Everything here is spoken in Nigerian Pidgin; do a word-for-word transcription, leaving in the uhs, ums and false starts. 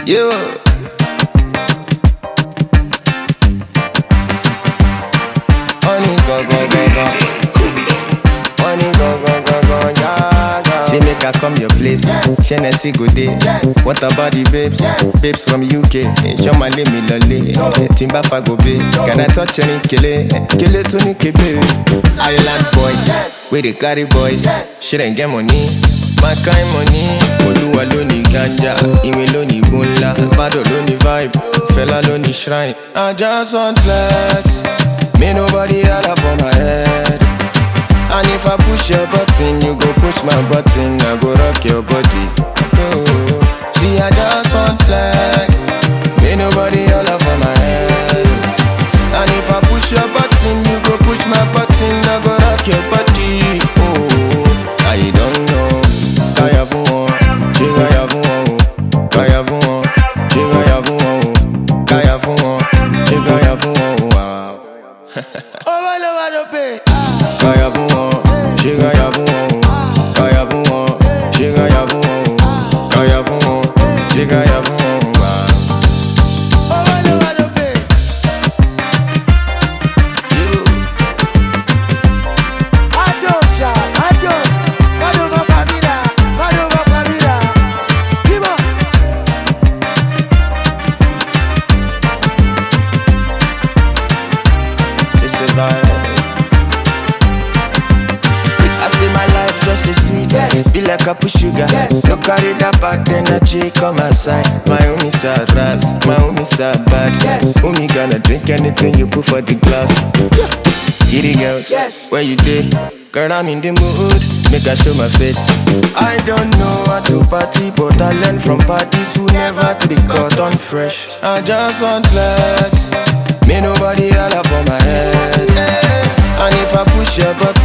You. Honey, go, go, go, go. Honey, go, go, go, go, yeah, yeah. She make her come your place. Hennessy go day. What about the babes? Babes from U K. Show my name, me lolly. Timba fa go be. Can I touch any kele? Kele to ni kebe. Island boys, we they carry boys. She didn't get money. My kind money. Oluwa loni ganja, Ime loni bunla, Vado loni vibe, Fella loni shrine. I just want flex. Me nobody holla for my head. And if I push your button, you go push my button. I go rock your body. Oh. See, I just want flex. Me nobody holla for my head. And if I push your button, you go push my button. I go rock your body. Oh, I don't know. Kaya fún wọn, ṣé kaya fún wọn o? Kaya fún wọn, ṣé kaya fún wọn o? Kaya fún wọn, ṣé kaya fún wọn o? Owó ló wà lópe. Kaya fún wọn, ṣé kaya fún wọn o? Kaya fún wọn, ṣé kaya fún wọn o? Kaya fún wọn, ṣé kaya fún wọn o? Owó ló wà lópe. Adó ṣá, adó, adó má pa mí dà. I say my life just a sweet, yes. Be like a push sugar, yes. No carry that bad energy, come outside. My homie sad ras, my homie sad bad, yes. Homie gonna drink anything you put for the glass, yeah. Giddy girls, yes. Where you dey? Girl, I'm in the mood, make I show my face. I don't know how to party, but I learn from parties who never to be caught on fresh. I just want flex. Me nobody holla for my head. And if I push your button,